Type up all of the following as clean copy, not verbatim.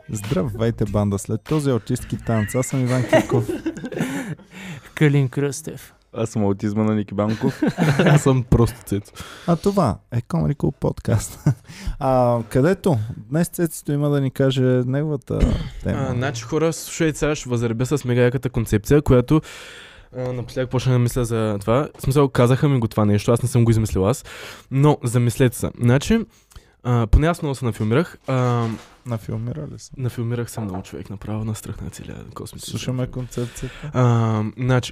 Здравейте, банда! След този аутистки танц, аз съм Иван Кирков. Калин Кръстев. Аз съм аутизма на Ники Банков. Аз съм просто Цецо. А това е Comedy Club подкаст. Където днес Цецето има да ни каже неговата тема. Значи хора, слушайте, сега ще възребя с мега яката концепция, която напоследък почна да мисля за това. В смисъл, казаха ми го това нещо, аз не съм го измислил аз. Но замислете се. Значи, поне аз много се нафилмирах. Нафилмира ли съм? Нафилмирах се много, човек, направо настрахна целия космос. Слушаме концепцията. Значи,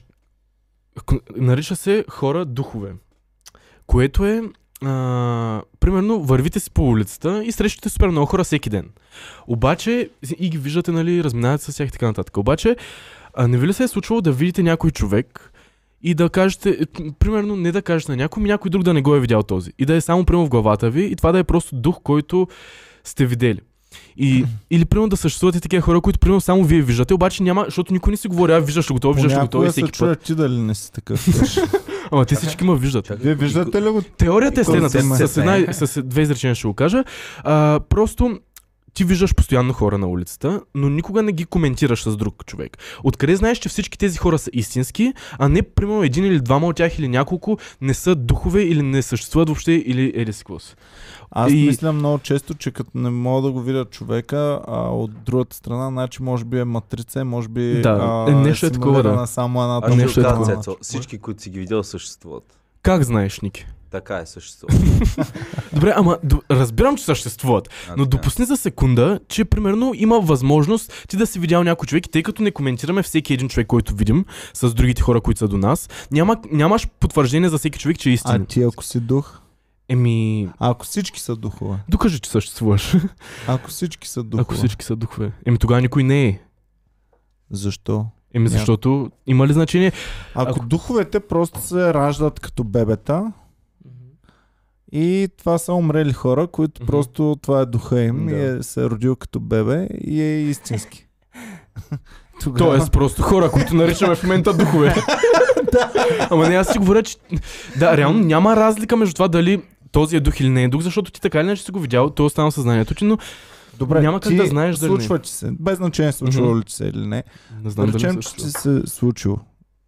нарича се хора духове, което е примерно вървите си по улицата и срещате супер много хора всеки ден. Обаче и ги виждате, нали, разминавате с тях и така нататък. Обаче не ви ли се е случвало да видите някой човек и да кажете, примерно не да кажете на някой друг да не го е видял този и да е само примерно в главата ви и това да е просто дух, който сте видели. Или примерно да съществуват и такива хора, които примерно само вие виждате, обаче няма, защото никой не си говори, виждаш ли го това, виждаш ли го това и всеки път. Понякога се чуя, ти дали не си такъв. Ама те всички ме виждат. Вие виждате ли го? Теорията е следната, с две изречения ще го кажа. Просто ти виждаш постоянно хора на улицата, но никога не ги коментираш с друг човек. Откъде знаеш, че всички тези хора са истински, а не примерно един или двама от тях или няколко не са духове или не съществуват въобще или еди си какво си. Аз мисля много често, че като не мога да го видя човека, от другата страна, значи може би е матрица, може би нещо е такова, да. На само една точка. Нещо е такова. Всички, които си ги видял, съществуват. Как знаеш, Ники? Така е, съществуват. Добре, ама разбирам, че съществуват, но допусни за секунда, че примерно има възможност ти да си видял някой човек и тъй като не коментираме всеки един човек, който видим с другите хора, които са до нас, нямаш потвърждение за всеки човек, че е истинен. А ти ако си дух? Ако всички са духове? Докажи, че съществуваш. Ако всички са духове? Ако всички са духове. Тогава никой не е. Защо? Защото има ли значение? Ако духовете просто се раждат като бебета и това са умрели хора, които просто това е духа им и се е родил като бебе и е истински. Тоест просто хора, които наричаме в момента духове. Ама не, аз си говоря, че реално няма разлика между това дали този е дух или не е дух, защото ти така или иначе си го видял, то остана съзнанието ти, но добре, няма как да знаеш дали случва, че се, без значение случва ли че се или не. Не знам дали че ти се е случило.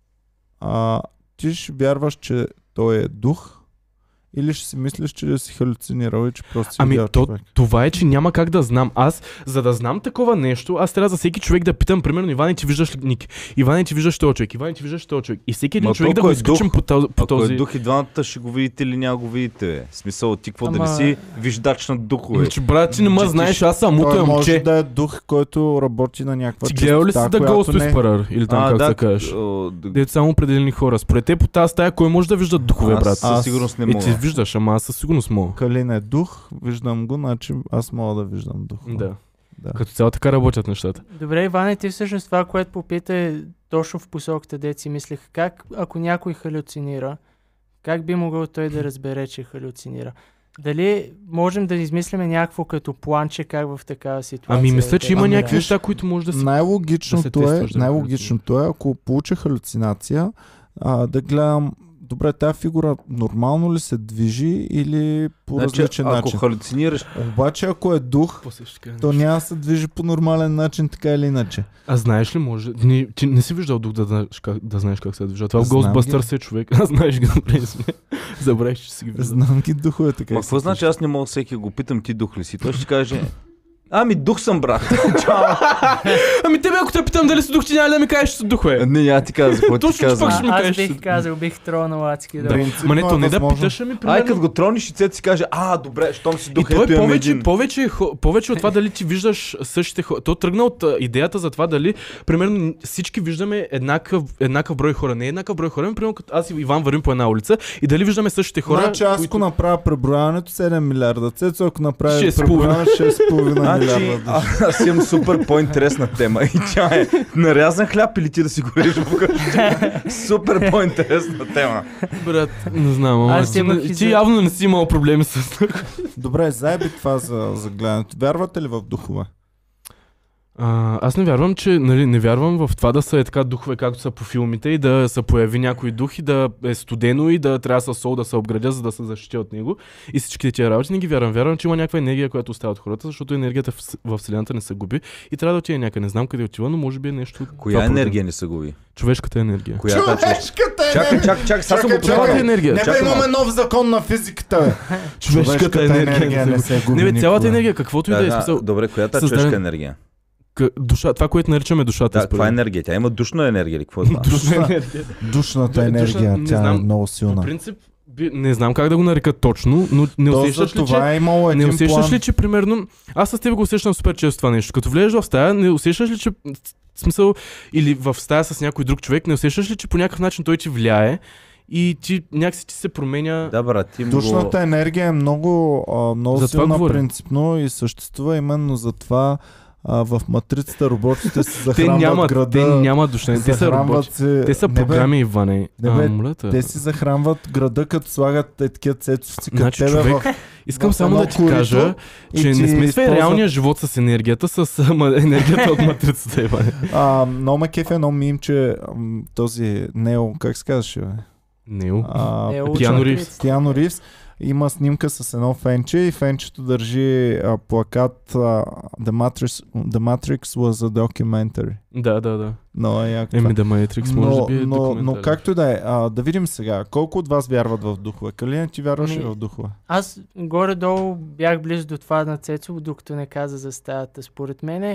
Ти ще вярваш, че той е дух или ще си мислиш, че си халюцинирал и че просто си видял човек? Това е, че няма как да знам. Аз, за да знам такова нещо, аз трябва за всеки човек да питам, примерно, Иване, ти виждаш ли Ник? Иване, ти виждаш този човек? Иване, ти виждаш този човек? И всеки един човек да го изключим по този... Ако е дух и двамата ще го видите или няма го видите. В смисъл, ти какво да не си виждач на духове? Че брат, ти не ме знаеш, аз съм муто момче. Може да е дух, който работи на някаква частота. Ти гледал ли си да Ghost Whisperer? Или там как се кажеш? Дето само определени хора. Според те по тази стая, кой може да вижда духове, брат? Със сигурност не мога. Ти виждаш, ама аз със сигурност мога. Калин е дух, виждам го, значи аз мога да виждам дух. Да. Като цяло така работят нещата. Добре, Иване, ти всъщност това, което попита е точно в посоката, дето си мислех. Как, ако някой халюцинира, как би могъл той да разбере, че халюцинира? Дали можем да измислиме някакво като планче, как в такава ситуация? Мисля, че има някакви неща, които може да се... Най-логичното е, ако получа халюцинация, да гледам добре, тази фигура нормално ли се движи или по различен начин? Ако халюцинираш... Обаче ако е дух, то няма да се движи по нормален начин, така или иначе. А знаеш ли, може... Ти не си виждал дух да знаеш как се движа. Това в Ghostbusters е човек. Аз знаеш ги, добре сме. Забравих, че си ги виждал. Знам ги духове така. Какво значи аз не мога всеки го питам, ти дух ли си? Той ще каже... дух съм, брат. Тебе, ако те питам дали си дух, ти няма да ми кажеш, че си дух, бе. Не, няма ти казвам, какво ти казвам. Аз бих казал, бих тронал адски. Ма не, то не да питаш, примерно... Като го трониш и цец си каже, добре, щом си дух, ето имам един. Повече от това дали ти виждаш същите хора. То тръгна от идеята за това дали, примерно, всички виждаме еднакъв брой хора. Не еднакъв брой хора, примерно, като аз и Иван вървим по една улица и дали виждаме същите хора. Значи аз ако направя преброяването 7 милиарда, Цецо ако направи преброяването 6,5 аз имам супер по-интересна тема и тя е нарязан хляб или ти да си гориш вкъщи. Супер по-интересна тема. Брат, не знам, ти явно не си имал проблеми с това. Добре, заеби това за гледането. Вярвате ли в духове? Аз не вярвам, че не вярвам в това да са така духове, както са по филмите и да се появи някой дух и да е студено и да трябва с сол да се обградя, за да се защити от него. И всички тия работи не ги вярвам. Вярвам, че има някаква енергия, която остава от хората, защото енергията в Вселената не се губи и трябва да отиде някъде. Не знам къде отива, но може би е нещо. Коя енергия не се губи? Човешката енергия. Човешката енергия! Чакай, сега съм го Човешката енергия. Не имаме нов закон на физиката, бе. Човешката енергия не се губи. Не бе, цялата никога. енергия, каквото и да е смисъл. Добре, коя е човешка енергия? Душа, това, което наричаме душата. Да, каква е енергия? Тя има душна енергия или какво е това? Душната енергия, тя е много силна. По принцип, не знам как да го нарека точно, но не усещаш ли, че... Не усещаш ли, че примерно... Аз с теб го усещам супер често това нещо. Като влезеш в стая, не усещаш ли, че... Смисъл, или в стая с някой друг човек, не усещаш ли, че по някакъв начин той ти влияе и ти някакси ти се променя... Да, брат, ти Душната енергия е много силна говоря. Принципно и съществува именно за това в матрицата роботите се захранват града. Те нямат душна, те са роботи. Те са програми, Иване. Те си захранват града, като слагат такива цецовци като значи, тебе човек, искам само да ти кажа, че не смесвай реалния живот с енергията, с енергията от матрицата, Иване. Много ме кеф едно мимче, този Нео, как се казваше, бе? Нео? Киану Ривз. Има снимка с едно фенче и фенчето държи плакат The Matrix was a documentary. Да. Но е яко. The Matrix може би е документарен. Но както да е, да видим сега, колко от вас вярват в духове? Калина, ти вярваш ли в духове? Аз горе-долу бях близо до това на Цецо, докато не каза за стаята. Според мен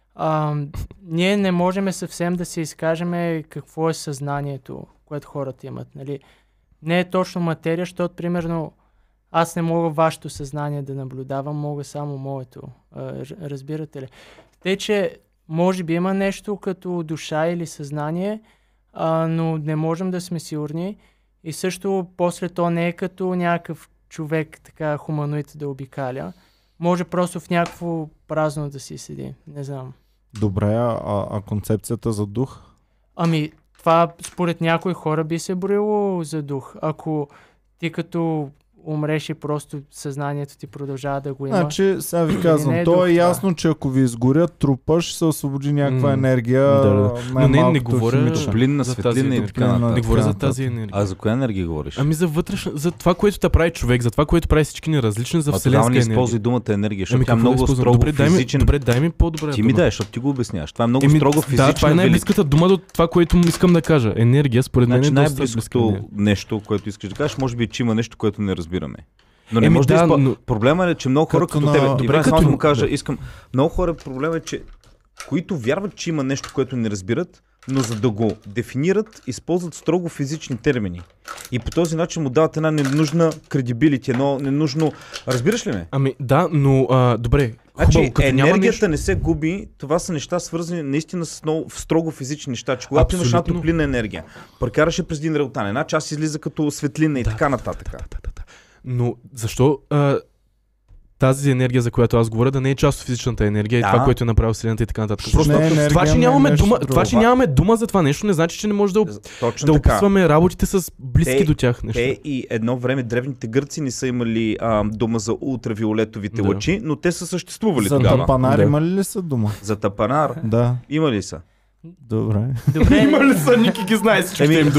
ние не можем съвсем да се изкажем какво е съзнанието, което хората имат. Нали? Не е точно материя, защото примерно аз не мога вашето съзнание да наблюдавам, мога само моето. Разбирате ли? Тъй, че може би има нещо като душа или съзнание, но не можем да сме сигурни. И също после то не е като някакъв човек, така хуманоид да обикаля. Може просто в някакво празно да си седи. Не знам. Добре, а концепцията за дух? Ами, това според някои хора би се броило за дух. Ако ти като умреш и просто съзнанието ти продължава да го има. Значи, сега ви казвам, то е ясно, че ако ви изгорят трупа, ще се освободи някаква енергия. Но не говоря топлинна, светлина и така. Не говоря за тази енергия. А за коя енергия говориш? Ами за вътрешна, за това, което те прави човек, за това, което прави всички ни различни, за вселенска енергия. Не използвай думата енергия, защото тя е много строго физичен. Добре, дай ми по-добре. Ти ми дай, защото ти го обясняваш. Това е много строго физична. Да, това е най-близката дума до това, което искам да кажа. Енергия, според мен е най-близкото нещо, което искаш да кажеш, може би, че има нещо, което не разбираме. Но не може да проблема е, че много хора като тебе, добре, само да му кажа, много хора проблема е, че които вярват, че има нещо, което не разбират, но за да го дефинират, използват строго физични термини. И по този начин му дават една ненужна credibility, едно ненужно... Разбираш ли ме? Ами да, но добре. Значи енергията не се губи, това са неща свързани наистина с много строго физични неща. Че когато имаш една топлинна енергия, прекараш през един реалтан, една част излиза като светлина и така нататък. Но защо тази енергия, за която аз говоря, да не е част от физичната енергия и това, което е направил Вселената и така нататък? Просто това, че нямаме дума за това нещо, не значи, че не може да описваме работите с близки до тях неща. Те и едно време древните гърци не са имали дума за ултравиолетовите лъчи, но те са съществували тогава. За тапанар имали ли са дума? За тапанар? Да. Има ли са? Добре. Има ли са? Ники ги знае всички.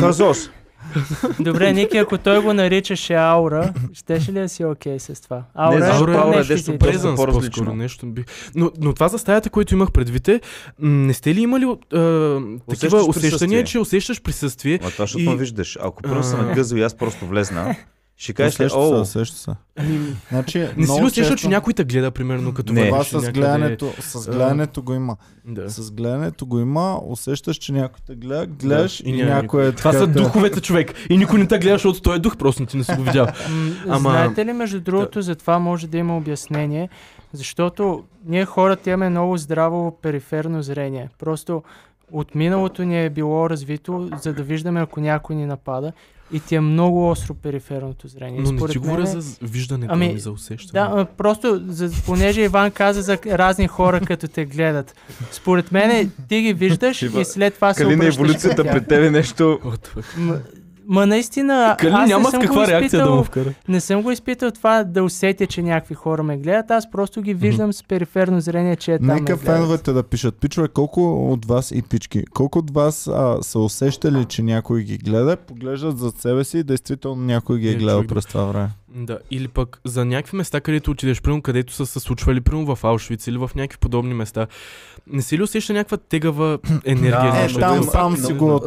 Добре, Ники, ако той го наричаше аура, щеше ли да си окей с това? Аура е нещо по-различно. Но това за стаята, което имах предвид е, не сте ли имали такива усещания, че усещаш присъствие? Това, защото виждаш. Ако първо съм нагъзал и аз просто влезна, ще кажеш ли, усеща се. Значи, не си ли усеща, че някой те гледа, примерно, като това с гледането го има. С гледането го има, усещаш, че някой те гледа, гледаш и някой е... Това са духовете, човек. И никой не те гледа, защото той е дух, просто ти не си го видял. Знаете ли, между другото, за това може да има обяснение, защото ние хората имаме много здраво периферно зрение. Просто от миналото ни е било развито, за да виждаме, ако някой ни напада. И ти е много остро периферното зрение. Но не ти говоря за виждането, ами за усещане. Да, просто понеже Иван каза за разни хора, като те гледат. Според мен ти ги виждаш и след това се обръщаш. Калина, еволюцията при тебе нещо... Ма наистина, Кали аз няма не с съм каква го реакция изпитал, да му вкара. не съм го изпитал това да усетя, че някакви хора ме гледат, аз просто ги виждам с периферно зрение, че там Нека ме гледат. феновете да пишат. Пичове, колко от вас и пички, колко от вас са усещали, че някой ги гледа, поглеждат зад себе си и действително някой ги е гледал през това време. Да, или пък за някакви места, където отидеш, примерно където са се случвали, примерно в Аушвиц или в някакви подобни места, не си ли усеща някаква тегава енергия? Там сам си го...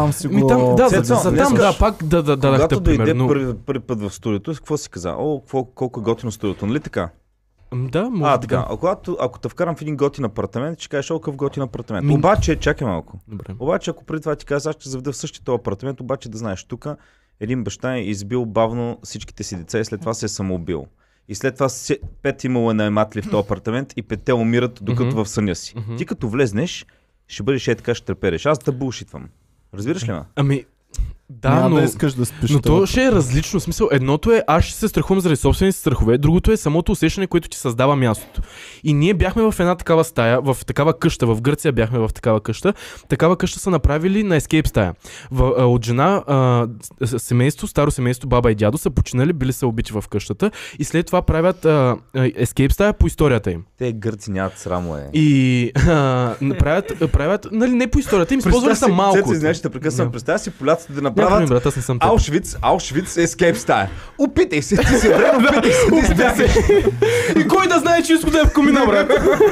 Пак да когато дойде първи път в студиото, какво си каза? Колко е готино студиото, нали така? Да, може така. Ако те вкарам в един готин апартамент, ще кажеш, какъв готин апартамент. Обаче, чакай малко. Добре. Обаче, ако преди това ти кажа, аз ще заведа в същия този апартамент, обаче да знаеш, тук един баща е избил бавно всичките си деца и след това се е самоубил. И след това 5 имало наематели в този апартамент и 5 умират докато в съня си. Ти като влезнеш, ще бъдеш така, ще трепереш. Аз да булшитвам. Разбираш ли ме? Ами, да, но, да искаш да спиш. Но то ще е различно. В смисъл, едното е аз ще се страхувам заради собствените страхове, другото е самото усещане, което ти създава мястото. И ние бяхме в една такава стая, в такава къща, в Гърция бяхме в такава къща. Такава къща са направили на Escape стая. От жена, семейство, старо семейство, баба и дядо са починали, били са убити в къщата и след това правят Escape стая по историята им. Те гърци нямат срамо И правят, нали, не по историята им, използвали са малко. Представя си поляците да направят Аушвиц, Escape стая. Опитай се, ти си време, опитай се. И кой да знае, че иска да е в комина, брат?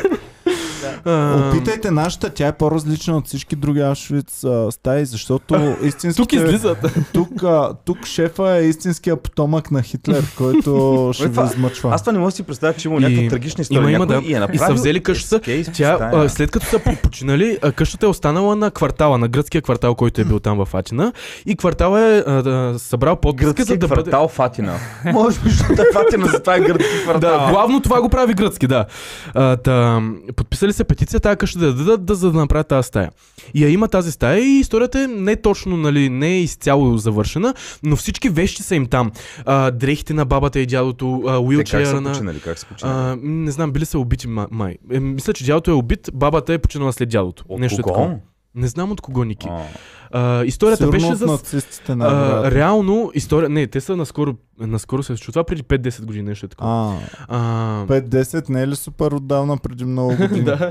Опитайте нашата, тя е по-различна от всички други Аушвиц стаи, защото истинските... Тук излизат. Тук шефа е истинския потомък на Хитлер, който ще ви измъчва. Аз това не мога да си представя, че има някаква трагична история. И са взели къщата. Тя, след като са починали, къщата е останала на квартала, на гръцкия квартал, който е бил там в Атина. И квартал е събрал подписка, за да бъде... квартал в Атина. Може би, защото е в Атина, затова е гръцки квартал. Да, главно това го прави гръцки, да. Подписали се петиция тази къща да дадат, за да направят тази стая. И я има тази стая и историята е не точно, нали, не е изцяло завършена, но всички вещи са им там. Дрехите на бабата и дядото, уилчера на... Как са починали? Не знам, били са убити май. Мисля, че дядото е убит, бабата е починала след дядото. От нещо кого? Такова. Не знам от кого, Ники. Историята беше за... реално, история... Не, те са наскоро се случва. Това преди 5-10 години, нещо е такова. 5-10 не е ли супер отдавна преди много години? Да.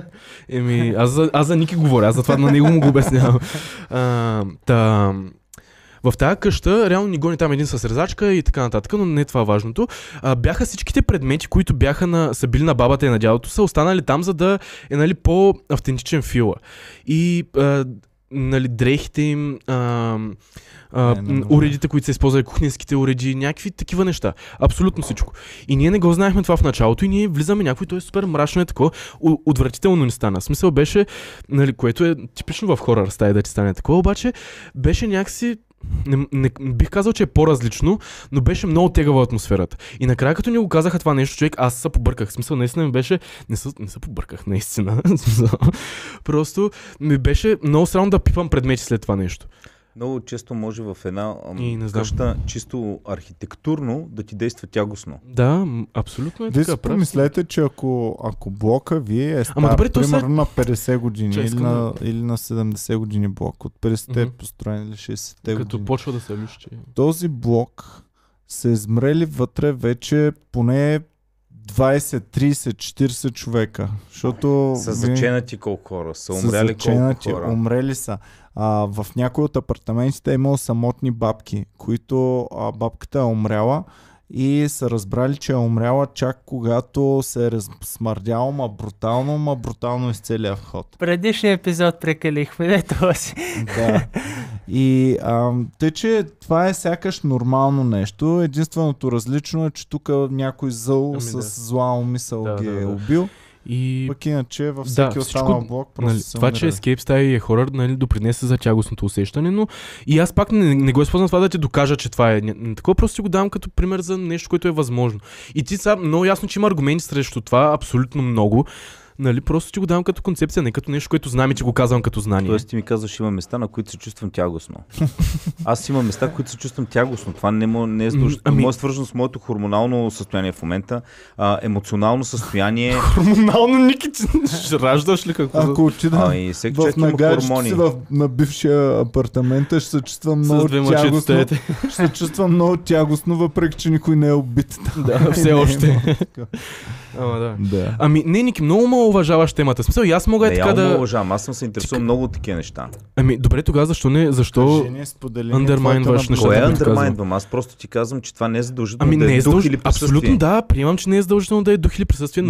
Аз за Ники говоря, аз затова на него му го обяснявам. В тази къща реално ни гони там един с резачка и така нататък, но не е това важното. Бяха всичките предмети, които са били на бабата и на дядото, са останали там, за да е, нали, по-автентичен фила. И нали, дрехите им, уредите, които са използвали, кухненските уреди, някакви такива неща. Абсолютно всичко. И ние не го знаехме това в началото и ние влизаме някой, то е супер мрачно е такова, отвратително ни стана. Смисъл беше, нали, което е типично в хорър стая да ти стане такова, обаче беше някакси не бих казал, че е по-различно, но беше много тегава атмосферата. И накрая, като ни го казаха това нещо, човек, аз се побърках. В смисъл, наистина ми беше... Не се побърках, наистина. Просто ми беше много странно да пипам предмети след това нещо. Много често може в една къща чисто архитектурно да ти действа тягостно. Да, абсолютно е така. Вие си помислете, че ако блока ви е стар, примерно на 50 години или на 70 години блок, от 50-те е построен или 60-те години. Като почва да се лющи. Този блок се измрели вътре вече поне 20, 30, 40 човека. Защото... Са заченати колко хора? Са умрели колко хора? Умрели са. В някои от апартаментите е имало самотни бабки, които бабката е умряла и са разбрали, че е умряла чак когато се е смърдяла брутално из целия вход. Предишния епизод прекалихме, не това си. Да. И тъй, че това е сякаш нормално нещо. Единственото различно е, че тук някой зъл с зла умисъл ги е убил. И... Пък иначе във всеки останал блок просто нали, това, че Escape стая е хорър, нали, допринесе за тягостното усещане, но и аз пак не го използвам това да ти докажа, че това е такова, просто си го давам като пример за нещо, което е възможно. И ти са много ясно, че има аргументи срещу това, абсолютно много, Нали, просто ти го давам като концепция, не като нещо, което знаме, че го казвам като знание. Тоест ти ми казваш, има места, на които се чувствам тягостно. Аз имам места, които се чувствам тягостно. Това не е свързано с моето хормонално състояние в момента. Емоционално състояние. Хормонално, Ники, ще раждаш ли какво? Ако отида в нагаджето си на бившия апартамент, ще се чувствам много тягостно. Ще се чувствам много тягостно, въпреки че никой не е убит. Да, все още. Да. Ами, не, Ники, много ме уважаваш темата. Смисъл, и аз мога така да... уважавам, аз съм се интересувал много от такива неща. Ами, добре, тогава защо андермайнваш нещата? Кое андермайнвам? Аз просто ти казвам, че това не е задължително да е дух или присъствие. Абсолютно да, приемам, че не е задължително да е дух или присъствие,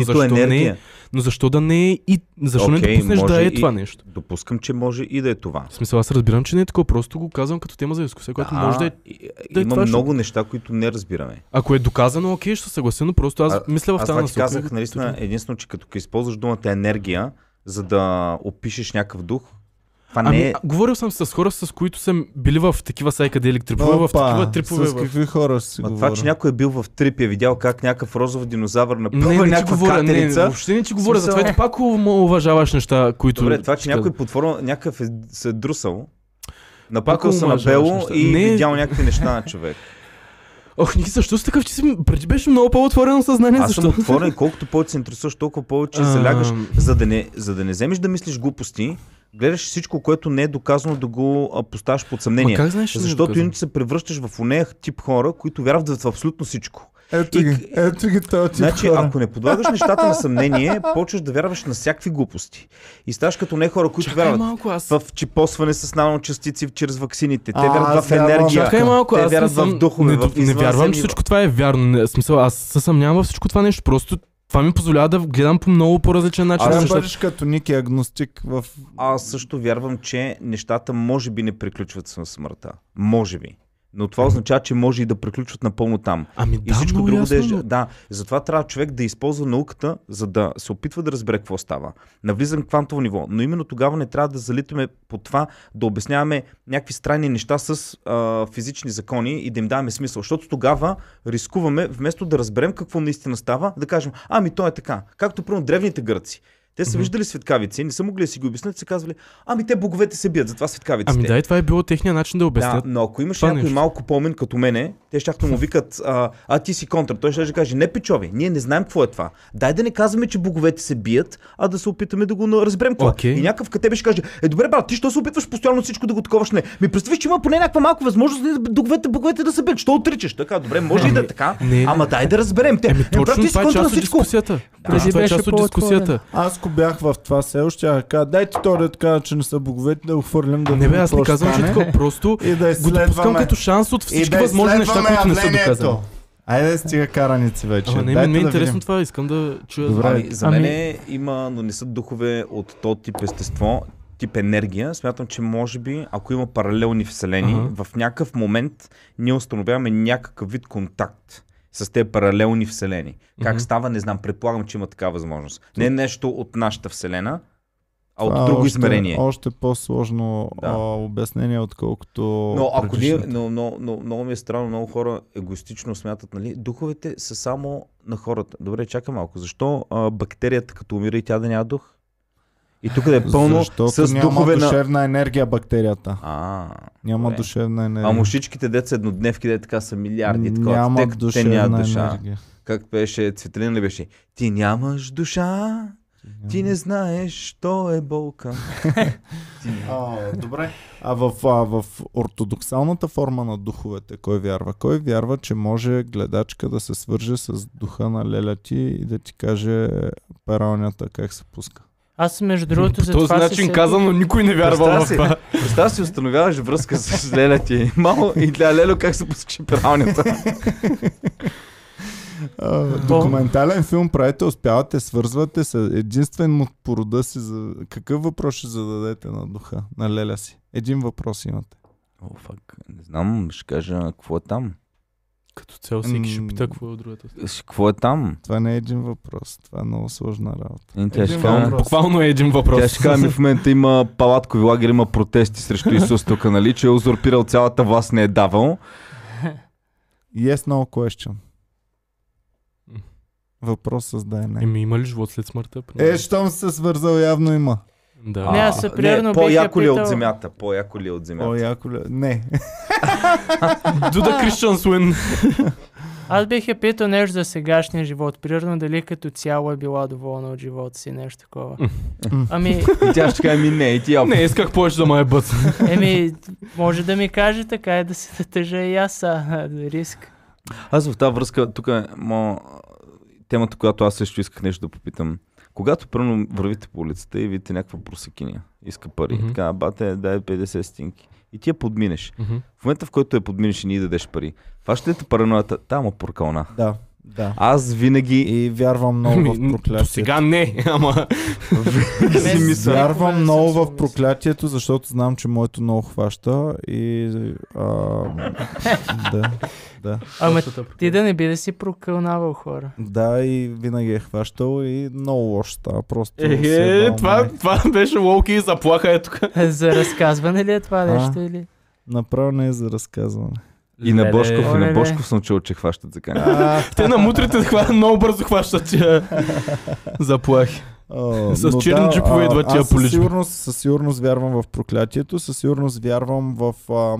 но защо да не е и... Защо не допуснеш да е това нещо? Допускам, че може и да е това. В смисъл, аз разбирам, че не е такова, просто го казвам като тема за дискусия, която може да е... Има много неща, които не разбираме. Ако е доказано, окей, ще съглася, но просто аз мисля в тази насока. Аз казах наистина единствено, че като използваш думата енергия, за да опишеш някакъв дух, това не е... Говорил съм с хора, с които съм били в такива сайкаделик трипове, в такива трипове. С какви хора си говорил? Това, че някой е бил в трип и е видял как някакъв розов динозавър напълва някаква катерица. Не, въобще не ти говоря, затова ти пак уважаваш неща, които... Добре, това, че някой под форма, някакъв се е друсал, напъкал се на бело и видял някакви неща на човек. Ох, Ники, защо си такъв, че си преди беше много по-отворено съзнание? Аз съм отворен, колкото повече се интересуваш, толкова повече залягаш, за да не вземеш да мислиш глупости, гледаш всичко, което не е доказано да го поставяш под съмнение. Защото иначе се превръщаш в онея тип хора, които вярват в абсолютно всичко. Ето ги този тип значи, хора. ако не подлагаш нещата на съмнение, почваш да вярваш на всякакви глупости. И ставаш като не хора, които вярват в чипосване с наночастици чрез ваксините. Те вярват в енергия. Те вярват в духове, в не вярвам, че всичко това е вярно. Смисъл, аз се съмнявам във всичко това нещо. Просто това ми позволява да гледам по много по-различен начин. Аз бъдеш като Ники агностик в... Аз също вярвам, че нещата може би не приключват с смъртта. Може би. Но това означава, че може и да приключват напълно там. Ами и всичко друго да, затова трябва човек да използва науката, за да се опитва да разбере какво става. Навлизам в квантово ниво. Но именно тогава не трябва да залитаме по това, да обясняваме някакви странни неща с физични закони и да им даваме смисъл. Защото тогава рискуваме, вместо да разберем какво наистина става, да кажем, ами то е така. Както първо древните гърци. Те са виждали светкавици, не са могли да си го обяснят, са казвали, ами те боговете се бият, затова светкавиците. Ами да, и това е било техния начин да обяснят. Да, но ако имаш някой малко по-умен като мене, те щяха му викат, ти си контра. Той ще каже, не пичови, ние не знаем какво е това. Дай да не казваме, че боговете се бият, а да се опитаме да го разберем това. И някакъв като тебе ще каже, добре брат, ти що се опитваш постоянно всичко да го таковаш? Не. Ми представиш, че има поне някаква малко възможност боговете да се бият. Що отричаш? Така, добре, може и да е така. Ама дай да разберем. Точно това е част от дискусията. Това е част от дискусията. Аз ако бях в това село, ще кажа, дайте то да кажа, че не са боговете, да го хвърлям да... Не бе, аз не казвам, че такова, просто го допускам като шанс от всички възможни неща, които не са доказани. Айде стига караници вече. Не е интересно това, искам да чуя. Добре, за мен има, но не са духове от този тип естество, тип енергия. Смятам, че може би, ако има паралелни вселени, в някакъв момент ние установяваме някакъв вид контакт с тези паралелни вселени. Как става, не знам, предполагам, че има такава възможност. Не е нещо от нашата вселена, а от друго измерение. Още по-сложно обяснение, отколкото... Но ако много ми е странно, много хора егоистично смятат, нали, духовете са само на хората. Добре, чакай малко. Защо бактерията като умира и тя да няма дух? И тук да е пълно с духове на... Няма душевна енергия бактерията. Няма добре. Душевна енергия. А мушичките деца еднодневки, де така са милиарди. Няма душевна енергия. Как беше, Цветелина ли беше? Ти нямаш душа, ти не знаеш, що е болка. Добре. А в ортодоксалната форма на духовете, кой вярва? Кой вярва, че може гледачка да се свърже с духа на леля ти и да ти каже пералнята как се пуска? Аз между другото за това по този начин казано, никой не вярва в това. Представя си, установяваш връзка с леля ти. Мамо и гледа лело как се пускаше пералнята. Документален филм правите, успявате, свързвате се единствено по рода си. Какъв въпрос ще зададете на духа, на леля си? Един въпрос имате. Не знам, ще кажа какво е там. Като цяло всеки ще пита какво е от другата. Какво е там? Това не е един въпрос. Това е много сложна работа. Буквално е един въпрос. Тя ще кажа, в момента има палаткови лагери, има протести срещу Исус тук, нали, че е узурпирал цялата власт, не е давал. Yes, no question. Въпрос с да не. Има ли живот след смъртта? Щом се свързал, явно има. Да. Не, аз примерно по-яко ли от земята? По-яко ли от земята? По-яко ли? Не. Дуда Кристиан Суин. Аз бих я питал нещо за сегашния живот. Примерно дали като цяло е била доволна от живота си, нещо такова. И тя ще каже, не, и ти не, исках повече да ме бъц. Може да ми каже така и да се натъжа и аз, риск. Аз в тази връзка, тук е темата, която аз също исках нещо да попитам. Когато първо вървите по улицата и видите някаква просекиня, иска пари, така, бате, дай 50 стинки. И ти я подминеш. В момента, в който я подминеш и не дадеш пари, фаща ли те параноята? Там поркална. Да. Аз винаги... И вярвам много в проклятието. Сега не, ама... Вярвам много в проклятието, защото знам, че моето много хваща и... Да. Ама ти да не би да си прокълнавал хора. Да, и винаги е хващал и много лошо става. Просто това беше лоуки и заплаха тук. За разказване ли е това нещо или? Направо не е за разказване. И на Бошков съм чул, че хващат закани. Те на мутрите много бързо хващат тия заплахи. С черни джипове идват тия полични. Със сигурност вярвам в проклятието, със сигурност вярвам в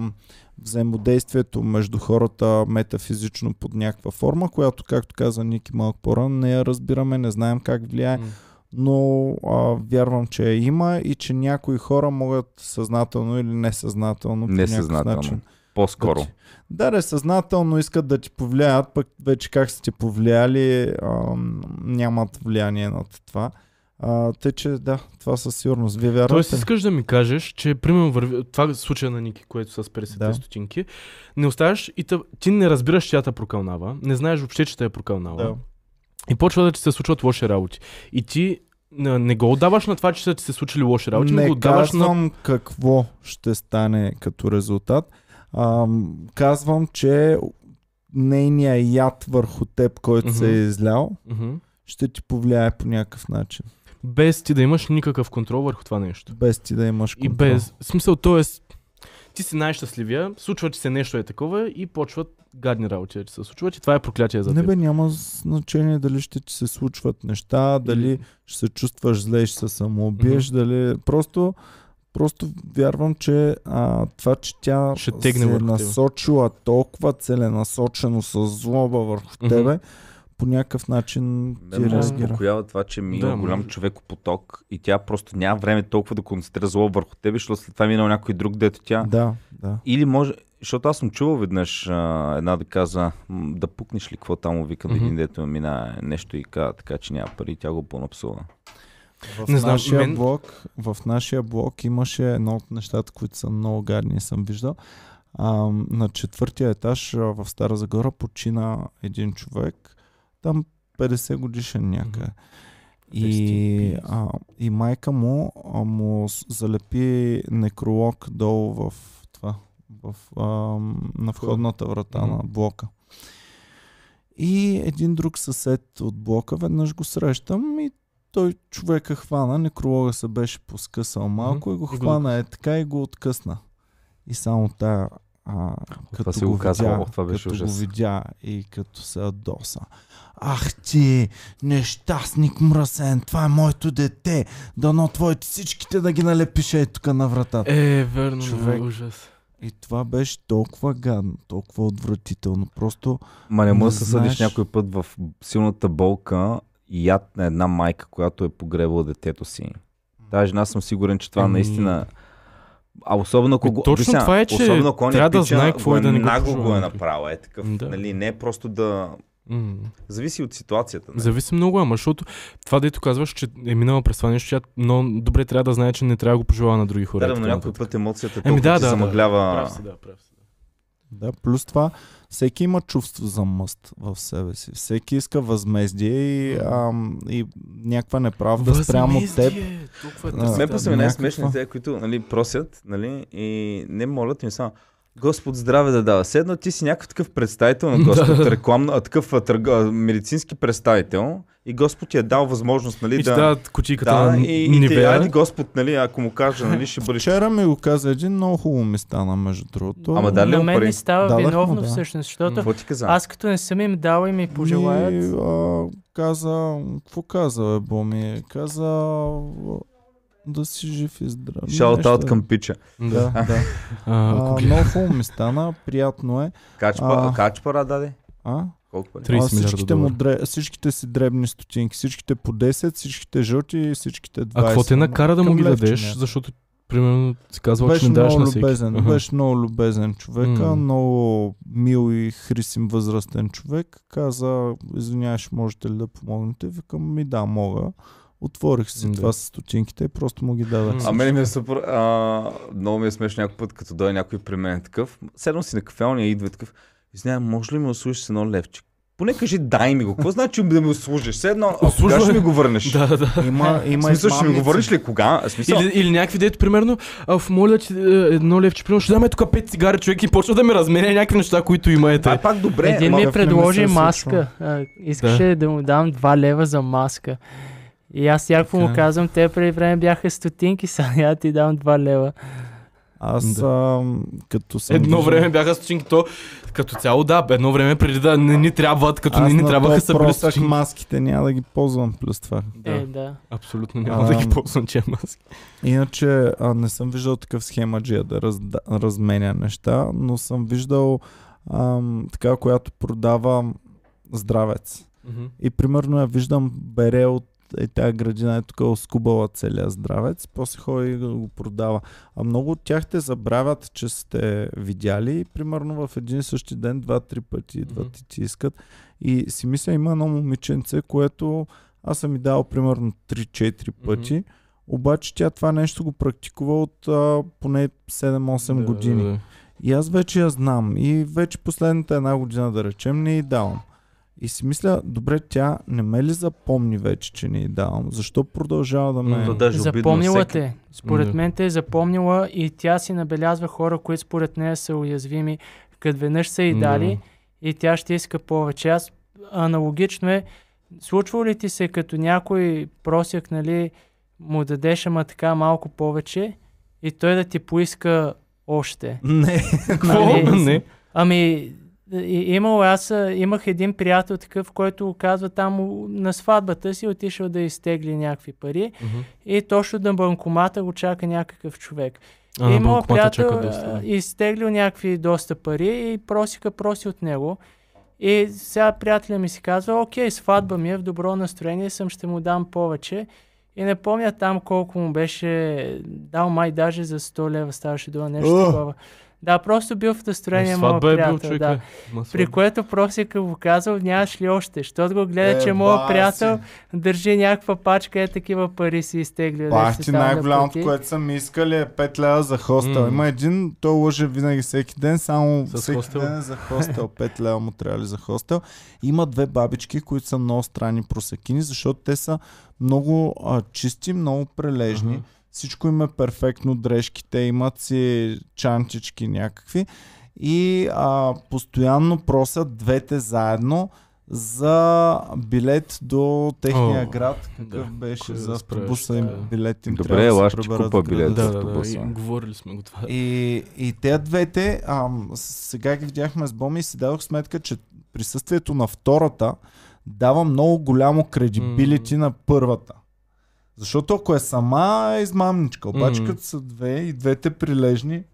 взаимодействието между хората метафизично под някаква форма, която, както каза Ники малко по-рано, не я разбираме, не знаем как влияе, но вярвам, че я има и че някои хора могат съзнателно или несъзнателно по някакъв начин. По-скоро. Да, съзнателно искат да ти повлияят, пък вече как са ти повлияли, нямат влияние над това. Тъй, че да, това със сигурност. Вие вярвате? Тоест искаш да ми кажеш, че примерно това е случая на Ники, което с 50 стотинки, не оставаш и ти не разбираш, че тя прокълнава, не знаеш въобще, че тя е прокълнава. Да. И почва да ти се случват лоши работи. И ти не го отдаваш на това, че са ти се случили лоши работи, не го отдаваш казвам какво ще стане като резултат. Казвам, че нейният яд върху теб, който се е излял, ще ти повлияе по някакъв начин. Без ти да имаш никакъв контрол върху това нещо. Без ти да имаш контрол. И без смисъл, т.е. ти си най-щастливия, случва ти се нещо е такова и почват гадни работи да ти се случват и това е проклятие за теб. Не няма значение дали ще ти се случват неща, дали ще се чувстваш зле и ще се самоубиеш, дали Просто вярвам, че това, че тя се е насочила толкова целенасочено с злоба върху тебе, по някакъв начин ти реагира. Успокоява това, че има голям човекопоток и тя просто няма време толкова да концентрира злоба върху тебе, защото след това минал някой друг, дето тя. Да. Или може, защото аз съм чувал веднъж една да каза, да пукнеш ли какво там, вика да един дето мина нещо и каза, така че няма пари, тя го понапсува. В нашия блок имаше едно от нещата, които са много гадни, съм виждал. На 4-тия етаж в Стара Загора почина един човек, там 50 годишен някъде. И майка му залепи некролог долу на входната врата на блока. И един друг съсед от блока веднъж го срещам и той човека хвана, некролога се беше поскъсал малко и го хвана така и го откъсна. И само тая като го видя и като се адоса. Ах ти, нещастник мръсен, това е моето дете, дано твоите всичките да ги налепише тук на вратата. Верно, човек. Ужас. И това беше толкова гадно, толкова отвратително. Просто не може да се съдиш някой път в силната болка и яд на една майка, която е погребала детето си. Тази жена съм сигурен, че това наистина... особено ако точно това е, че трябва да знае какво е да не го нагло го е направил. Е такъв, нали, не е просто да... Зависи от ситуацията. Не? Зависи много, защото това дето казваш, че е минала през това нещо, но добре трябва да знае, че не трябва да го пожелава на други хора. Да, но някой път емоцията толкова ти замъглява... Прав си. Да, плюс това, всеки има чувство за мъст в себе си. Всеки иска възмездие и някаква неправда спрямо теб. Мен по себе най-смешните, които просят, и не молят им само Господ здраве да дава. Седно ти си някакъв такъв представител на Господ, рекламна, такъв медицински представител и Господ ти е дал възможност, и дават кутийката на Нивея. Айде Господ, ако му кажа, ще бъдеш... Вчера ми го каза един, много хубаво ми стана, между другото. Ама дали на мен ми става виновно всъщност, защото аз като не съм им дал и ми пожелаят. какво каза, Боми? Каза да си жив и здрав. Шаут-аут към пича. Да. Много хубаво ми стана, приятно е. Качпара даде? Колко пари? 30 милиарда долара. Всичките си дребни стотинки, всичките по 10, всичките жълти и всичките 20. А какво те накара да му ги дадеш? Защото, примерно, си казвал, че не даваш на всеки. Беше много любезен човека, много мил и хрисим възрастен човек. Каза, извиняваш, можете ли да помогнете? Викам, да, мога. Отворих си това с стотинките и просто му ги дадах. Мене ми е супер. Много ми е смешно някой път, като дойде някой при мен такъв. Седно си на кафелния, идва такъв. Извинявам, може ли ми услужиш с едно левче? Поне кажи, дай ми го. Какво значи да ми услужиш? Седно, кога ще ми го върнеш? Да. Има смисъл, ще ми го върнеш ли? Кога? Или някакви дето, примерно, моля ти едно левче, примерно, ще даме тук 5 цигари, човек и почва да ми разменя някакви неща, които имате. Това е пак добре. Един ми предложи маска. Искаше да му дам 2 лева за маска. И аз някакво му казвам, те преди време бяха стотинки, сега ти дам 2 лева. Аз като съм... Едно време бяха стотинки, то като цяло едно време преди да не ни трябват, като не ни трябваха са били стотинки. Маските няма да ги ползвам плюс това. Да. Абсолютно няма да ги ползвам, че маски. Иначе не съм виждал такъв схемаджия да разменя неща, но съм виждал така, която продава здравец. И примерно я виждам бере от тази градина е тук оскубала целия здравец, после ходи и го продава. А много от тях те забравят, че сте видяли и примерно в един и същи ден 2-3 пъти идват и ти искат. И си мисля, има едно момиченце, което аз съм ми дал примерно 3-4 пъти, обаче тя това нещо го практикува от поне 7-8 години. И аз вече я знам и вече последната една година, да речем, не й давам. И си мисля, добре, тя не ме ли запомни вече, че не й давам? Защо продължава да ме... Запомнила те. Според мен те е запомнила и тя си набелязва хора, които според нея са уязвими. Като веднъж са й дали и тя ще иска повече. Аналогично е, случва ли ти се като някой просяк, нали, му дадеш ама така малко повече и той да ти поиска още? Не. Не. Ами... Имах един приятел такъв, който казва там на сватбата си отишъл да изтегли някакви пари и точно на банкомата го чака някакъв човек. И моят приятел изтеглил някакви доста пари и проси от него. И сега приятеля ми си казва, окей, сватба ми е, в добро настроение съм, ще му дам повече. И не помня там колко му беше дал, май даже за 100 лева ставаше дума, нещо такова. Да, просто бил в настроение моят приятел. При което просика го казал, нямаш ли още? Защото го гледа, че моят приятел държи някаква пачка и такива пари си изтегля. Бах ти най-голямото, което съм искали е 5 лева за хостел. Има един, той лъже винаги всеки ден, само всеки ден за хостел. 5 лева му трябвали за хостел. Има 2 бабички, които са много странни просекини, защото те са много чисти, много прележни. Всичко им е перфектно, дрежките имат си чантички някакви и постоянно просят двете заедно за билет до техния град. Какъв беше за автобуса им билет им. Добре, ела ще купа билет за автобуса. Говорили сме го това. И те двете, сега ги видяхме с Боми и си дадох сметка, че присъствието на втората дава много голямо кредибилити на първата. Защото ако е сама, е измамничка. Обаче като са две и двете прилежни...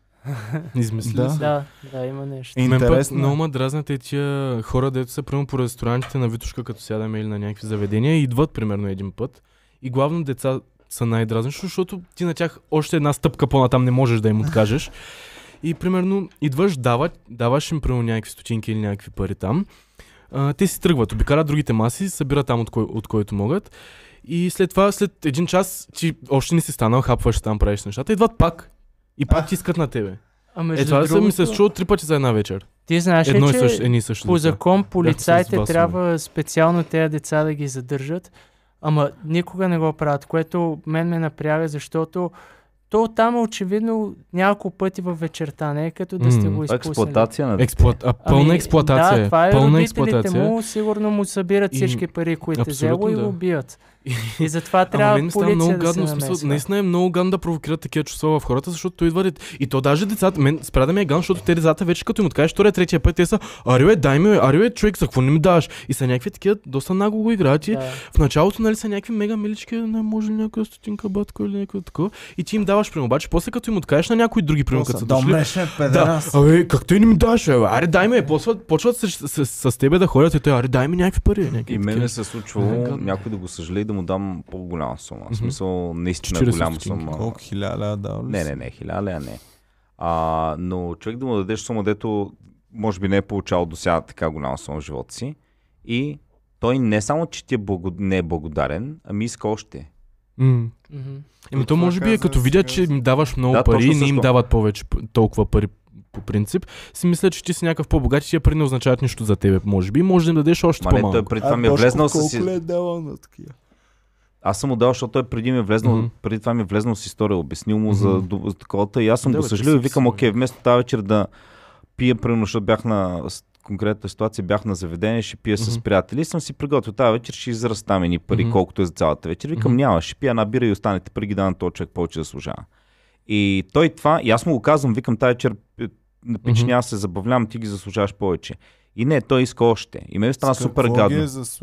Измисли се. Да, има нещо. Интересно. Много ме дразнат тия хора, дето са примерно по ресторантите на Витушка, като сядаме или на някакви заведения и идват примерно един път. И главно деца са най-дразнени, защото ти на тях още една стъпка по-натам не можеш да им откажеш. И примерно идваш, даваш им примерно някакви стотинки или някакви пари там. Те си тръгват, обикалят другите маси, събират там от който могат. И след това, след един час, ти още не си станал, хапваш там, правиш нещата, идват пак. И пак ти искат на тебе. Това другото... ми се случва 3 пъти за една вечер. Ти знаеш ли, че по закон полицайите трябва специално тези деца да ги задържат, ама никога не го правят, което мен ме напряга, защото То там е очевидно няколко пъти във вечерта, не е като да сте го изпуснали. Експлоатация на пълна експлоатация. Да, това е пълна родителите експлоатация. му, сигурно му събират всички пари, които взело и го бият. И затова Ама трябва мен ми става много полиция да гадно, се намесва. наистина е много гадно да провокират такива чувства в хората, защото той идва и то даже децата, мен спря да ми е гадно, защото те децата вече като им откажеш втория, третия път, те са арио дай ми, арио човек, за какво не ми даваш? И са някакви такива, доста нагло го играят и в началото нали са някакви мега милички, не може ли някаква стотинка батко или някакво такова и ти им даваш прямо, обаче после като им откажеш на някои други прямо, като са дошли. Как ти не ми даваш, аре дай ми, почват с тебе да ходят и те, аре дай ми някакви пари. И мене се случвало някой да го съжали и да му дам по-голяма сума. В смисъл, наистина голяма сума. Колко 1000 дава ли? Не, 1000 не. Но човек да му дадеш сума, дето може би не е получавал до сега така голяма сума в живота си. И той не само, че ти не е благодарен, ами иска още. То може би е като видят, че им даваш много пари и не им дават повече толкова пари по принцип, си мисля, че ти си някакъв по-богат и тия пари не означават нищо за тебе, може би. Може да им дадеш още по-малко. Не, преди това ми е влезнал с... Колко ли е давал на такива? Аз съм му дал, защото той преди това ми е влезнал с история, обяснил му за таковата и аз съм го съжалил и викам, окей, вместо тази вечер да пия, примерно, защото бях на конкретна ситуация, бях на заведение, ще пия с приятели, съм си приготвил тази вечер, ще израстам едни пари, колкото е за цялата вечер. Викам, няма, ще пия една бира и останете пари ги да на този човек повече заслужава. И той това, и аз му го казвам, викам, тази вечер пич, няма се забавлявам, ти ги заслужаваш повече. И не, той иска още. И ме стана супер гадно.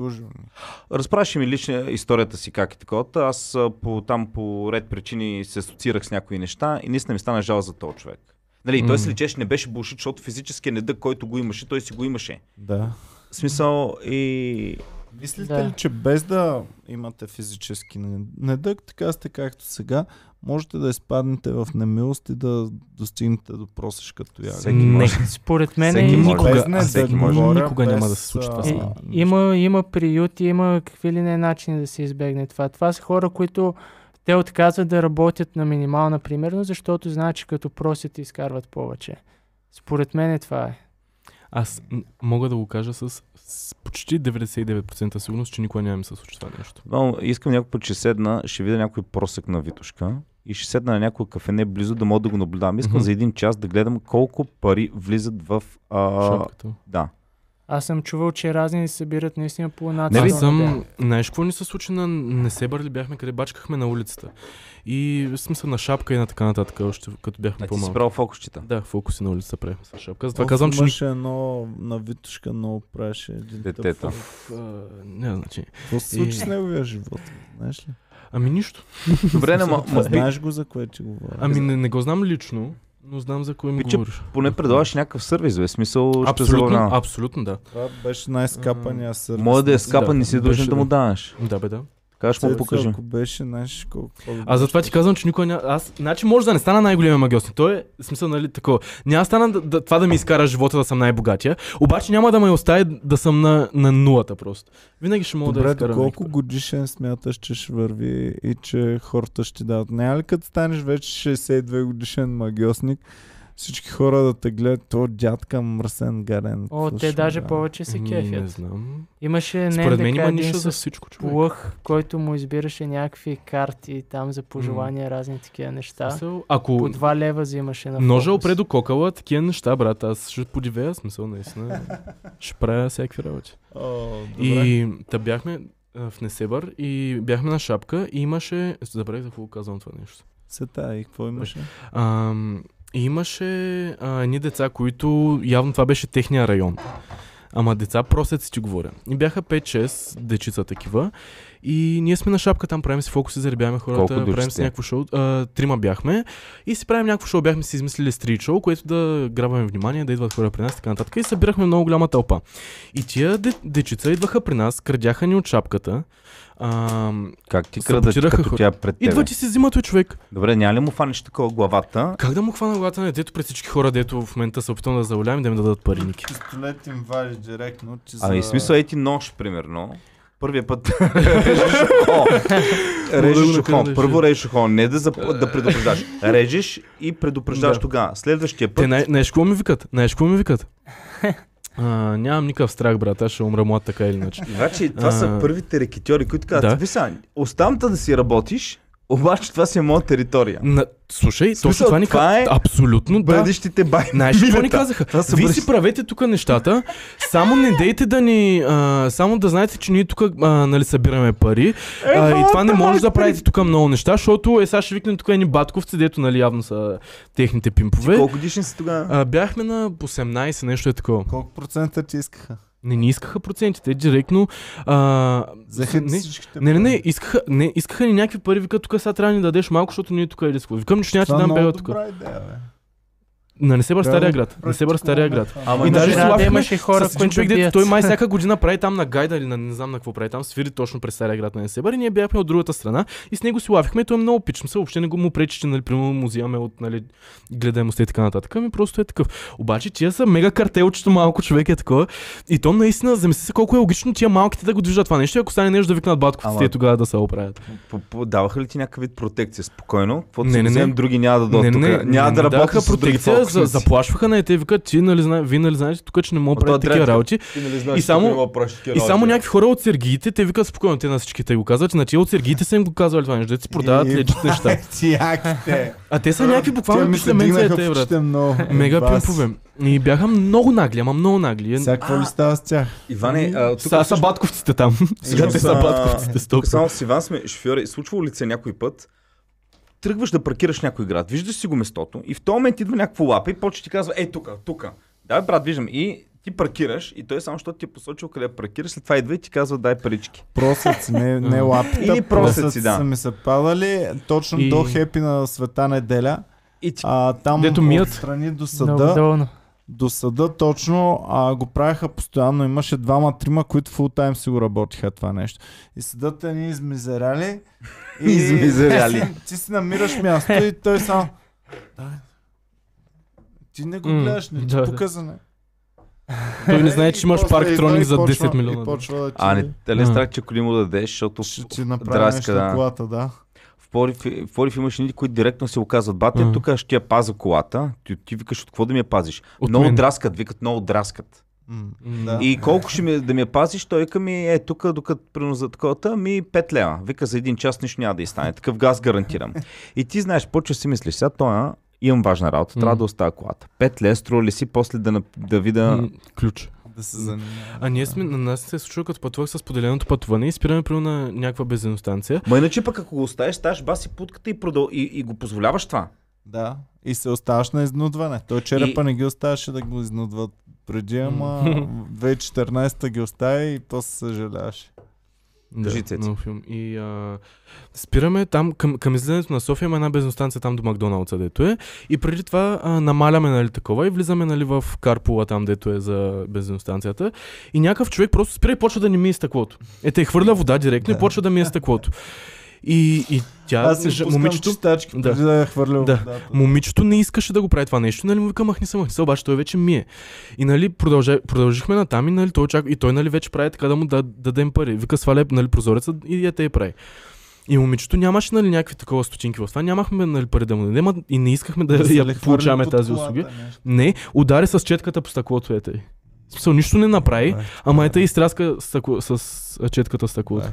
Разпраши ми лично историята си как е такова. Аз по ред причини се асоциирах с някои неща и наистина ми стана жал за този човек. Нали, той се личеше, не беше булшит, защото физически недъг, който го имаше, той си го имаше. Да. В смисъл и... Мислите ли, че без да имате физически недъг, така сте както сега, можете да изпаднете в немилост и да достигнете до просешка тояга? Не, според мен никога няма да се случи това. Има приюти, има какви ли не начини да се избегне това. Това са хора, които те отказват да работят на минимална примерно, защото знаят, че като просят изкарват повече. Според мен това е. Аз мога да го кажа с почти 99% сигурност, че никога няма да се случи това нещо. Но искам някой път, че седна, ще видя някой просек на Витошка и ще седна на някой кафене близо да мога да го наблюдавам. Искам за един час да гледам колко пари влизат в... шапката. Да. Аз съм чувал, че разни се събират наистина по една цена. Знаеш какво ни се случи на Несебър ли бяхме, къде бачкахме на улицата. И в смисъл на шапка и на така нататък, още като бяхме по-малко. Ти си правил фокусчета? Да, фокуси на улицата правихме с шапка. Затова казвам, че... Имаше едно на Витошка, много правеше един детето. Не значи. Какво се случи с неговия живот? Знаеш ли? Ами нищо. Добре, знаеш го за кое ти говоря? Ами не го знам лично. Но знам за кой ми говориш. Поне предлагаш някакъв сервис, бе. Смисъл, абсолютно, да. Това беше най-скапания сервис. Може да е скапан, не си дължен да му даваш. Да, бе, да. Кажеш му покажи. Ако беше, знаеш колко... Аз затова ти казвам, че никой няма... Значи може да не стана най-големия магиосник. Той е, в смисъл, нали, такова. Няма стана това да ми изкара живота да съм най-богатия, обаче няма да ме остави да съм на нулата просто. Винаги ще мога да изкарам. Добре, колко годишен смяташ, че ще върви и че хората ще дадат? Няма ли като станеш вече 62 годишен магиосник, всички хора да те гледат, то дядка мръсен гарен. Те даже повече се кефят. Не знам. Имаше според мен има нищо за всичко, човек. Плъх, който му избираше някакви карти там за пожелания, разни такива неща. Ако по 2 лева взимаше на ножа опре до кокала, такива неща, брат, аз ще подивея, смисъл, наистина. Ще правя всякакви работи. И та бяхме в Несебър и бяхме на шапка и имаше... Забравих за какво казвам това нещо. И какво имаше? И имаше едни деца, които явно това беше техния район. Ама деца просеци ти говоря. И бяха 5-6 дечица такива. И ние сме на шапка, там правим си фокуси, заребяваме хората, правим си някакво шоу. 3 бяхме и си правим някакво шоу. Бяхме си измислили стрит шоу, което да грабваме внимание, да идват хора при нас и така нататък. И събирахме много голяма тълпа. И тия дечица идваха при нас, крадяха ни от шапката. Как ти крадат, като тя пред тебе? Идват и си взимат човек. Добре, няма ли му фанеш такова главата? Как да му хвана главата на детето пред всички хора, дето в момента се опитвам да заулявам и да ми дадат париники? Пистолет им вадиш директно. Ами в смисъл ети нож, примерно. Първия път режеш ухо. Първо режеш ухо, не да предупреждаш. Режеш и предупреждаш тогава. Следващия път... Знаеш какво ми викат? Нямам никакъв страх, брат, аз ще умра млад така или иначе. Значи, това са първите рекетьори, които казват, оставам да си работиш, Обаче това си е моя територия. Слушай, точно това ни казаха. Абсолютно, да. Бъдещите бай. Знаеш какво ни казаха? Вие си правете тук нещата, само не дейте да ни... само да знаете, че ние тук нали, събираме пари. И това не може да правите тук много неща, защото сега ще викнем тук едни батковци, дето нали явно са техните пимпове. Ти колко годишни си тогава? Бяхме на 18, нещо е такова. Колко процента ти искаха? Не искаха процентите, директно. Искаха ни някакви пари, викат тук сега трябва да ни дадеш малко, защото ние тук е рисково. Викам, че ще дам бега тук. Не се бър Стария град. Не се бър Стария град. И даже имаше хора, които бият. Той май всяка година прави там на гайда или не знам на какво прави там, свири точно през Стария град на Несебър и ние бяхме от другата страна и с него си лавихме и той е много пичен. Въобще не го му пречи, че нали, примерно му взимаме от нали, гледаемостта и така нататък. Ами просто е такъв. Обаче тия са мега картелчето малко човек е такова. И то наистина замисли се колко е логично тия малките да го движат това нещо, ако стане нещо да викнат батковците тогава да се оправят. Даваха ли ти някакъв вид протекция спокойно? Не, други няма да дойдат тук. Няма да работят с други заплашваха на те, викат, че вие нали знаете тук, че не мога да правят такива работи. И само някакви хора от Сергиите, те викат спокойно, те на всички те го казват, значи от Сергиите са им го казвали това нещо, да си продават лечат неща. А те са някакви буквално пишлеменци, брат. Мега пимпове. И бяха много нагли, ама много нагли. Сега какво ли става с тях? Иване, сега са батковците там. Сега те са батковците. Тук само с Иван сме шофьори. Случвало ли се някой път? Тръгваш да паркираш някой град, виждаш си го местото и в този момент идва някакво лапа и почва ти казва, тук. Да, брат, виждам. И ти паркираш и той само, защото ти е посочил къде паркираш, след това идва и ти казва, дай парички. Просеци, не лапи. Или просеци, да. Са ми се падали точно до хепи на Света неделя. Там отстрани до съда. До съда точно го правиха постоянно. Имаше 2-3, които фултайм си го работиха това нещо. И съдът е ни измизеряли. Ти си намираш място и той само... Ти не го гледаш, не ти показане. Той не знае, че имаш парктроник за 10 милиона. Не е страх, че ако ли му дадеш, защото ти направи нещо на колата, да. В Порив имаш едни, които директно се оказват, бате, тук ще я пазя колата, ти викаш от какво да ми я пазиш? Много драскат, викат много драскат. И колко ще да ми я пазиш, той вика ми, тук докато приноза таковата, ми 5 лева. Вика за един час нищо няма да и стане, такъв газ гарантирам. И ти знаеш, почва си мислиш, сега той имам важна работа, трябва да оставя колата. 5 лева струва ли си, после да видя ключ. Да се занимава. Ние сме, на нас се случва като пътувах с поделеното пътуване и спираме примерно на някаква бензиностанция. Иначе пък ако го оставиш, ставаш баси путката и го позволяваш това. Да, и се оставаш на изнудване. Той черепа не ги оставаше да го изнудват преди, ама 2014 ги остави и после съжаляваше. Много филм. И спираме там към излизането на София, има една бензиностанция там до Макдоналдса, дето е. И преди това намаляме нали, такова и влизаме нали, в карпула там, дето е за бензиностанцията. И някакъв човек просто спира и почва да ни мие стъклото. Те хвърля вода директно и почва да мие стъклото. И тя... Аз си момичето, чистачки, преди да я хвърля водата. Момичето не искаше да го прави това нещо, нали му вика махни се, обаче той вече мие. И нали продължихме натам и нали той нали вече прави така да му дадем пари. Вика сваля нали прозореца и те прави. И момичето нямаше нали някакви такова стотинки в това, нямахме нали пари да му дадем и не искахме да я получаваме тази услуги. Не, удари с четката по стъклото В смисъл, нищо не направи, ама и изтряска с четката стъклото.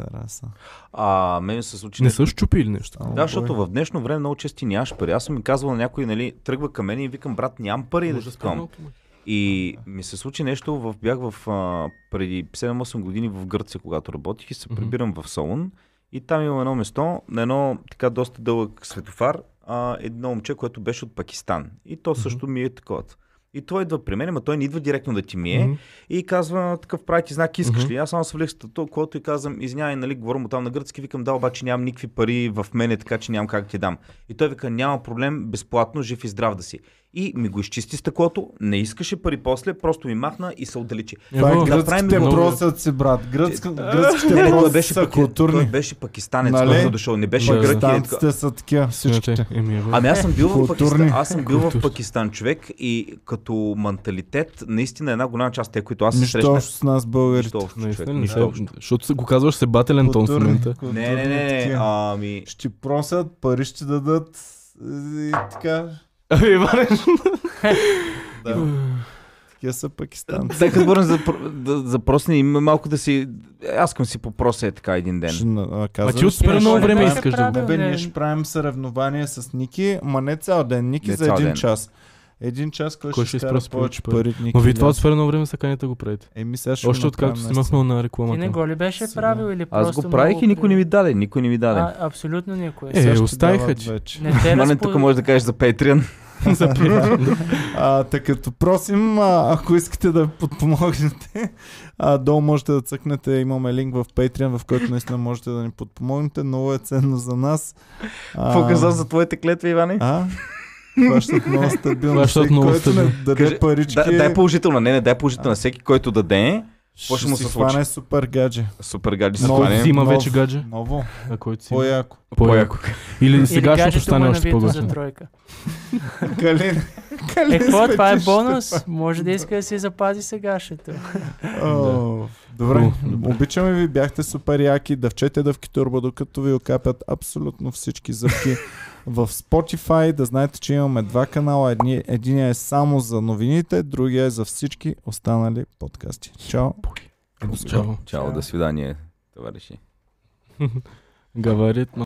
Мен се случи. Не са щупи или нещо? Да, защото в днешно време много чести нямаш пари. Аз съм ми казвал на някой, нали, тръгва към мен и викам, брат, нямам пари да спам. И ми се случи нещо, бях преди 7-8 години в Гърция, когато работих и се прибирам в Солун. И там имам едно место, на едно така доста дълъг светофар, едно момче, което беше от Пакистан. И то също ми е такова. И той идва при мен, ама той не идва директно да ти мие и казва такъв прави ти знак, искаш ли? Аз само свалих стъклото и казвам, извинявай, нали, говорим там на гръцки, викам, да, обаче нямам никакви пари в мене, така че нямам как да ти дам. И той вика, няма проблем, безплатно, жив и здрав да си. И ми го изчисти стъклото, не искаше пари после, просто ми махна и се отдалечи. Това е гръцките просъци, брат. Гръцките просъци са културни. Той беше пакистанец, който дошъл, не беше грък. Пакистанците са такива, всичките. Ами аз съм бил в Пакистан, човек, и като менталитет, наистина една голяма част те, които аз се срещнах. Нищо с нас българите. Защото го казваш себателен тон в момента. Не. Ще просят, пари ще дадат и така. Такива са пакистанци. Дай като говорим за просни, има малко да си... Аз към си попрося така един ден. А ти от супер много време искаш да го. Ние ще правим съревнование с Ники, ма не цял ден. Ники за един час. Един час, кой ще изкара повече пари. Но вие това от сфера на време са каните го правите. Сега ще още откакто снимахме на рекламата. Ти не го ли беше правил или просто... Аз го правих и никой не ми даде. Никой не ми даде. Абсолютно никой. Оставиха, че. Не, тук може да кажеш за Patreon. Тъй като просим, ако искате да подпомогнете, долу можете да цъкнете, имаме линк в Patreon, в който наистина можете да ни подпомогнете, много е ценно за нас. Показал за твоите клетви, Иване? Плащат много стабилно. Който не даде парички... Дай положително, не дай положително. Всеки, който даде, ще му се сване супер гадже. Супер гадже се сване. Си има вече гадже? Ново. По-яко. Или сега ще стане още по-гадже. Калин. Това е бонус. Може да иска да си запази сегашето. Добре, обичаме ви, бяхте супер яки. Дъвчете дъвки турбо, докато ви окапят абсолютно всички зъбки в Spotify. Да знаете, че имаме два канала. Единият е само за новините, другия е за всички останали подкасти. Чао. Чао, до свидание, товарищи. Говорит